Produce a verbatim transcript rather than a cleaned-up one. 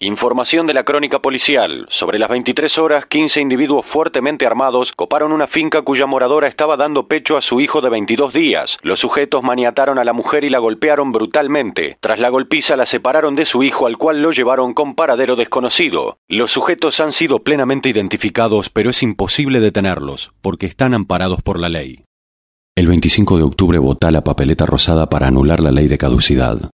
Información de la crónica policial. Sobre las veintitrés horas, quince individuos fuertemente armados coparon una finca cuya moradora estaba dando pecho a su hijo de veintidós días. Los sujetos maniataron a la mujer y la golpearon brutalmente. Tras la golpiza la separaron de su hijo, al cual lo llevaron con paradero desconocido. Los sujetos han sido plenamente identificados, pero es imposible detenerlos, porque están amparados por la ley. El veinticinco de octubre votá la papeleta rosada para anular la ley de caducidad.